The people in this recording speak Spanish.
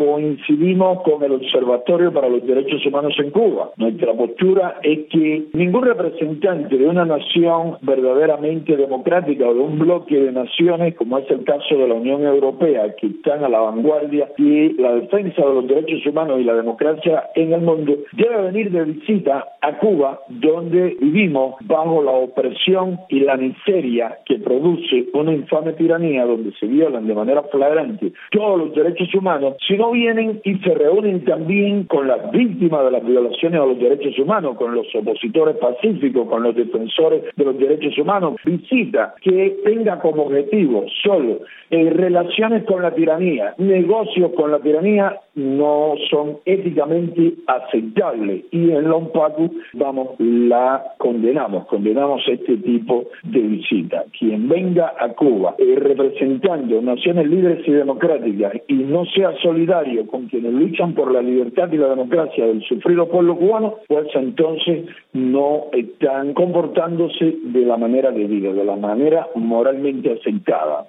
coincidimos con el Observatorio para los Derechos Humanos en Cuba. Nuestra postura es que ningún representante de una nación verdaderamente democrática o de un bloque de naciones, como es el caso de la Unión Europea, que están a la vanguardia de la defensa de los derechos humanos y la democracia en el mundo, debe venir de visita a Cuba, donde vivimos bajo la opresión y la miseria que produce una infame tiranía, donde se violan de manera flagrante todos los derechos humanos, si no vienen y se reúnen también con las víctimas de las violaciones a los derechos humanos, con los opositores pacíficos, con los defensores de los derechos humanos. Visita que tenga como objetivo solo relaciones con la tiranía, negocios con la tiranía, no son éticamente aceptables, y en la UNPACU la condenamos este tipo de visita. Quien venga a Cuba representando naciones libres y democráticas y no sea solidario con quienes luchan por la libertad y la democracia del sufrido pueblo cubano, pues entonces no están comportándose de la manera debida, de la manera moralmente aceptada.